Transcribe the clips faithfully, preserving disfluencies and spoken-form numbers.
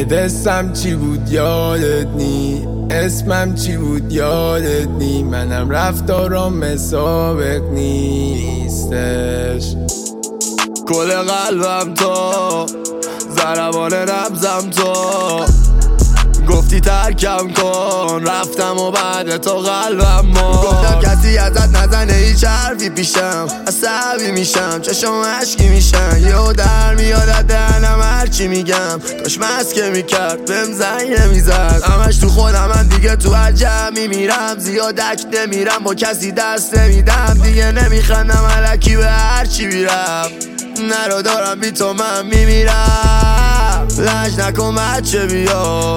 بهت اسم چی بود یادت نی، اسمم چی بود یادت نی، منم رفتارم مسابق نیستش. کل قلبم تو، ضربان نبضم تو، گفتی ترکم کن رفتم و بعد تو قلبم ما. گفتم کسی ازت نزنه هیچ حرفی پیشم، عصبی میشم چشم عشقی میشن، یهو در میاد از دهنم هرچی میگم، کاش مسکه میکرد بهم زنگ نمیزد. همش تو خودم من دیگه تو هر جمعی میرم، زیادک نمیرم با کسی دست نمیدم، دیگه نمیخندم الکی به هرچی میرم، نرو دارم بی تو من میمیرم. لج نکن بچه بیا،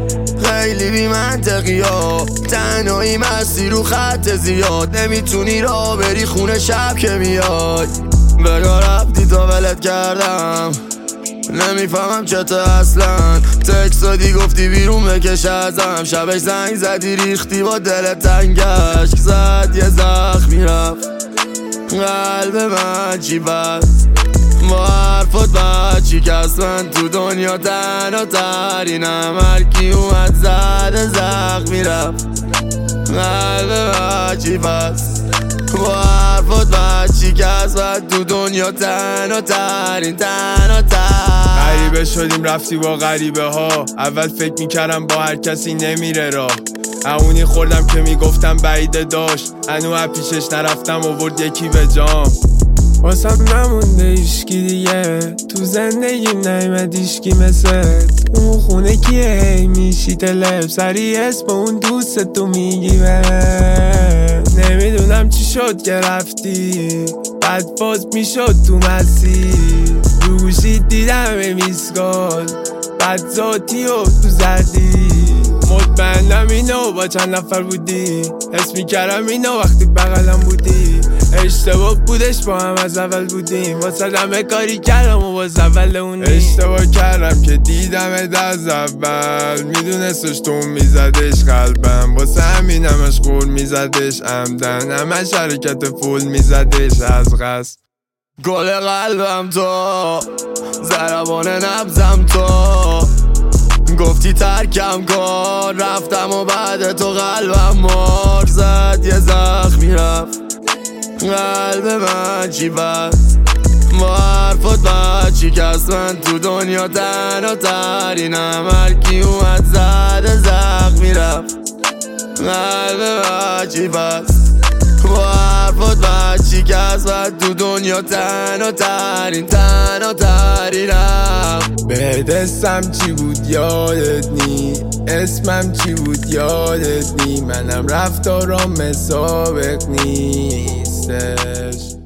خیلی بی منطقی ها، تنهایی مستی رو خط زیاد، نمیتونی را بری خونه شب که میای. بگاه رفتی تا ولت کردم، نمیفهمم چطور اصلا، تکس دادی گفتی بیرون بکش ازم، شبش زنگ زدی ریختی با دل تنگش، زد یه زخمی رفت قلب من چی بست، با حرفت بعد چی کس، من تو دنیا تنها ترینم، هرکی اومد زده زخمی رفت قلب من چی بست، با حرفت بعد چی کس، من تو دنیا تنها ترین تنها تر. غریبه شدیم رفتی با غریبه ها، اول فکر میکردم با هر کسی نمیره راه، اونی خوردم که میگفتم بعیده داشت، هنو پیشش نرفتم آورد یکی به جام. واسم نمونده ایشکی دیگه، تو زندگیم نیمد ایشکی مثل اون خونه کیه، هی میشی تلف سری اسم اون دوست تو میگی به، نمیدونم چی شد که رفتی، بعد باز میشد تو مسیر، روشی دیدم میسکال بعد ذاتی و تو زدی، مطمئنم اینو با چند نفر بودی، حس میکردم اینو وقتی بغلم بودی، اشتباه بودش با هم از اول بودیم، واسه همه کاری کردم و باز اول اونی، اشتباه کردم که دیدم از اول، میدونستش تو میزدش قلبم، واسه همین همش قول میزدش عمدن، همش حرکت فول میزدش از قصد. گل قلبم تو، ضربان نبضم تو، گفتی ترکم کن رفتم و بعد تو قلبم مار، زد یه زخمی رفت قلب من چی بست، با حرفت بعد چی کس، من تو دنیا تنها ترینم، هرکی اومد زده زخمی رفت قلب من چی بست، با حرفت بعد چی کس، من تو دنیا تنها ترین تنها ترینم. بهت اسم چی بود یادت نی، اسمم چی بود یادت نی، منم رفتارم مسابق نیستش.